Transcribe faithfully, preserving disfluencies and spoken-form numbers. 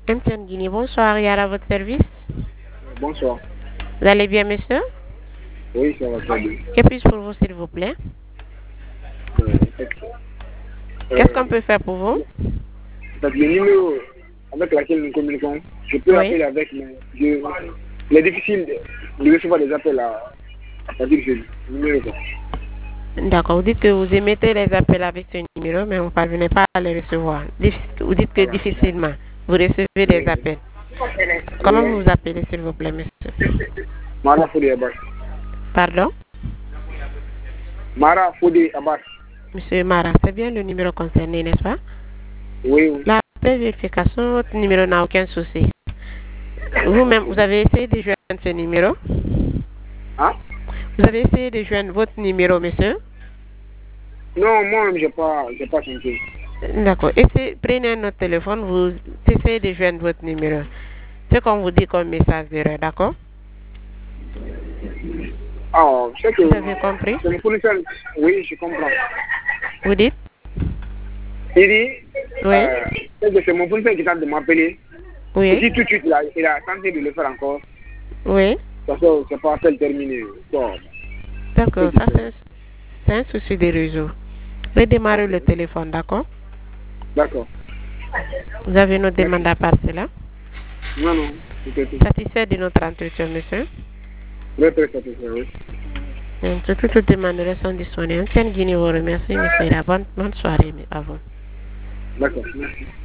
M T N Guinée, bonsoir, Yara à votre service. Bonsoir. Vous allez bien, monsieur? Oui, ça va très bien. Que puis-je pour vous, s'il vous plaît? Euh, Qu'est-ce qu'on peut faire pour vous? Le numéro avec lequel nous communiquons, je peux Oui. appeler avec, mais je, il est difficile de recevoir des appels à, à partir de ce numéro. D'accord, vous dites que vous émettez les appels avec ce numéro, mais vous ne parvenez pas à les recevoir. Vous dites que Voilà. difficilement, vous recevez des Oui. appels. Comment vous vous appelez, s'il vous plaît, monsieur? Mara Fodé Abbas. Pardon? Mara Fodé Abbas. Monsieur Mara, c'est bien le numéro concerné, n'est-ce pas? Oui, oui. La vérification, votre numéro n'a aucun souci. Vous-même, vous avez essayé de joindre ce numéro? Hein? Vous avez essayé de joindre votre numéro, monsieur? Non, moi-même, je n'ai pas, j'ai pas tenté. D'accord. Essayez, prenez notre téléphone, vous essayez de joindre votre numéro. C'est qu'on vous dit comme message d'erreur, d'accord? Ah, je sais que Vous avez compris? c'est mon fournisseur. Oui, je comprends. Vous dites? Il dit, Oui. euh, c'est mon fournisseur qui tente de m'appeler. Oui. Et si tout de suite, il a, il a tenté de le faire encore. Oui. Parce que c'est pas appel terminé. Bon. D'accord, ça c'est un souci des réseaux. Redémarrez le téléphone, d'accord? D'accord. Vous avez notre demande à part cela? Non, non. C'est tout. Satisfait de notre entretien, monsieur? Très, très satisfait, oui. Toutes les demandes sont disponibles. M T N Guinée vous remercie, monsieur. Bonne, bonne soirée à vous. D'accord, merci.